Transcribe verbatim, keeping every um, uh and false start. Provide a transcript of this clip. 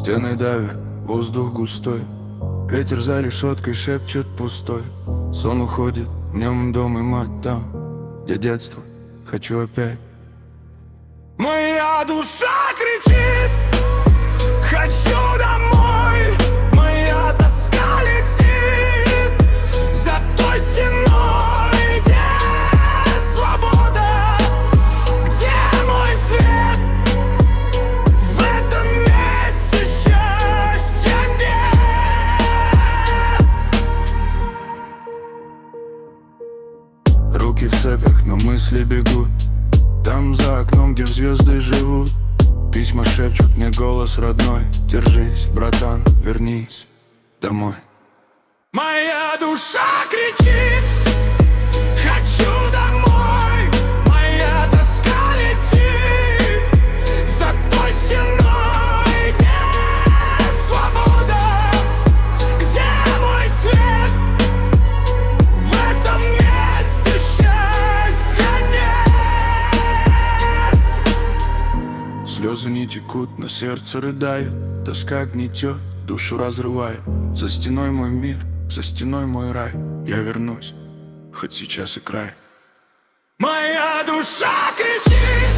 Стены давят, воздух густой, ветер за решеткой шепчет пустой. Сон уходит, днем дом и мать там, где детство, хочу опять. Моя душа кричит, хочу домой. Моя тоска летит за той стеной, где свобода, где мой свет. В этом месте счастья нет. Руки в цепях, но мысли бегут. Там за окном, где звезды живут, письма шепчут мне голос родной: держись, братан, вернись домой. Моя душа кричит, хочу домой. Моя тоска летит за той стеной, где свобода, где мой свет. В этом месте счастья нет. Слезы не текут, но сердце рыдает, тоска гнетет, душу разрывает. За стеной мой мир, за стеной мой рай. Я вернусь, хоть сейчас и край. Моя душа кричит,